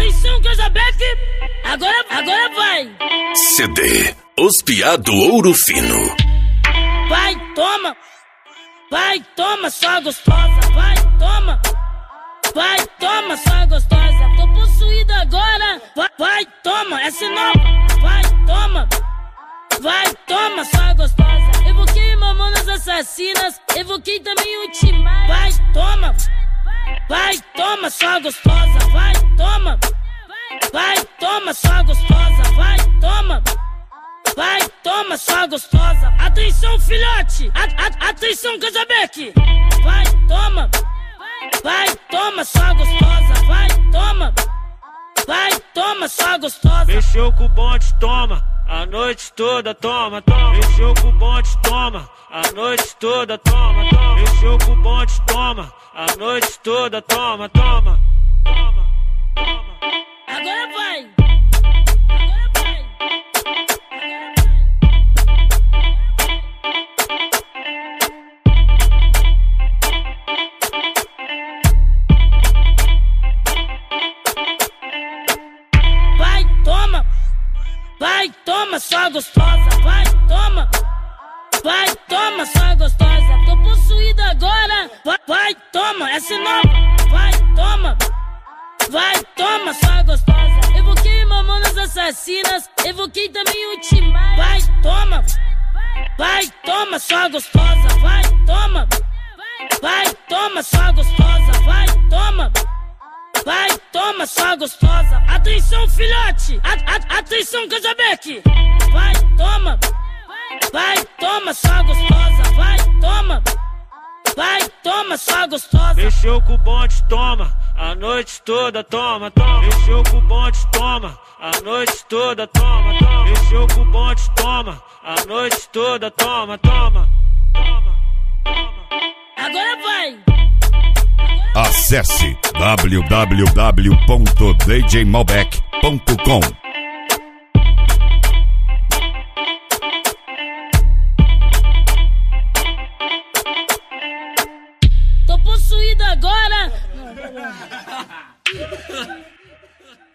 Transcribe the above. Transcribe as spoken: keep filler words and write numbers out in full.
Atenção, Casabeck, agora, agora vai. C D Os Piá do Ouro Fino. Vai, toma, vai, toma, só gostosa. Vai, toma, vai, toma, só gostosa. Tô possuída agora. Vai, vai, toma, essa é nova. Vai, toma, vai, toma, só gostosa. Evoquei Mamonas Assassinas, evoquei também o Timaya. Vai, toma, vai, toma, só gostosa. Vai, toma, vai, toma, só gostosa. Vai, toma, vai, toma, só gostosa. Atenção, filhote, a, a, atenção, Casabeck. Vai, toma, vai, toma, só gostosa. Vai, toma, vai, toma, só gostosa. Mexeu com o bonde, toma, a noite toda, toma, toma. Mexeu com o bonde, toma, a noite toda, toma, toma. Mexeu com o bonde, toma, a noite toda, toma, toma, toma, toma. Agora vai. Vai, toma, só gostosa. Vai, toma, vai, toma, só gostosa. Tô possuída agora. Vai, vai, toma, essa é nova. Vai, toma, vai, toma, só gostosa. Evoquei Mamonas Assassinas, evoquei também o Timaya. Vai, toma, vai, toma, só gostosa. Vai, toma, vai, toma, só gostosa. Vai, toma, vai, toma, só gostosa. Atenção, filhote, a, a, atenção, Casabeck. Vai, toma, vai, toma, só gostosa. Vai, toma, vai, toma, só gostosa. Mexeu com o bonde, toma, a noite toda, toma, toma. Mexeu com o bonde, toma, a noite toda, toma, toma. Mexeu com o bonde, toma, a noite toda, toma, toma, toma, toma. Agora vai. Acesse w w w ponto d j malbec ponto com. Tô possuída agora.